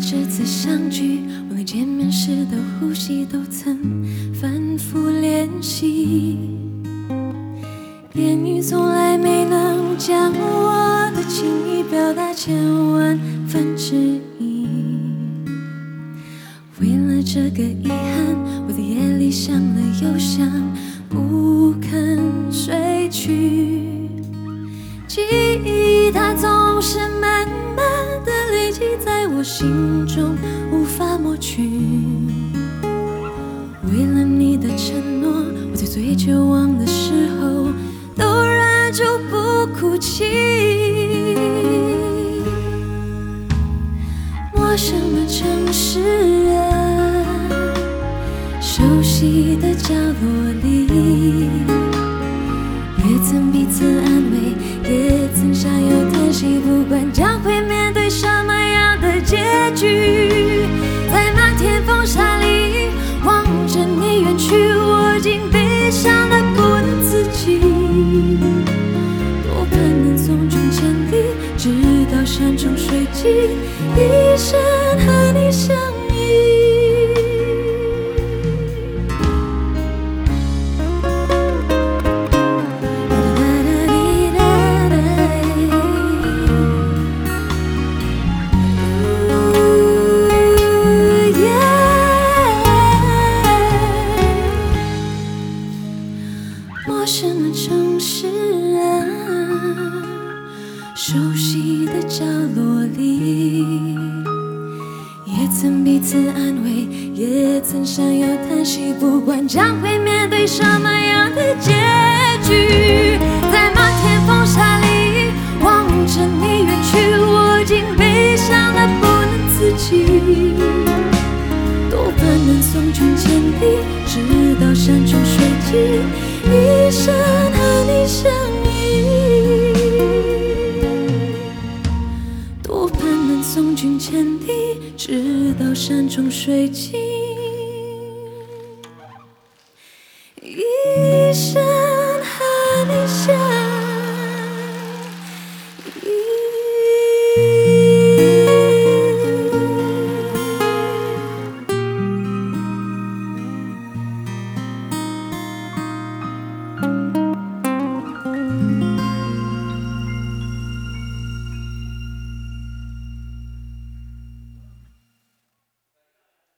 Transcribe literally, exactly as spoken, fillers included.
这次相聚，我连见面时的呼吸都曾反复练习，言语从来没能将我的情意表达千万分之一。为了这个遗憾，我在夜里想了又想，不肯睡去。记忆它总是慢慢的累积在我心中，无法抹去。为了你的承诺，我在最绝望的时候都忍住不哭泣。陌生的城市啊，熟悉的角落里，也曾彼此安慰，也曾相拥叹息，不管将会面对什么样的结局。在漫天风沙里望着你远去，我竟悲伤得不能自己。多盼能送君千里，直到山穷水尽，一生和你相依。陌生的城市啊，熟悉的角落里，也曾彼此安慰，也曾相拥叹息，不管将会面对什么样的结局。在漫天风沙里望着你远去，我竟悲伤得不能自己。多盼能送君千里，直到山穷水尽，一生和你相依。多盼能送君千里，直到山穷水尽，一生。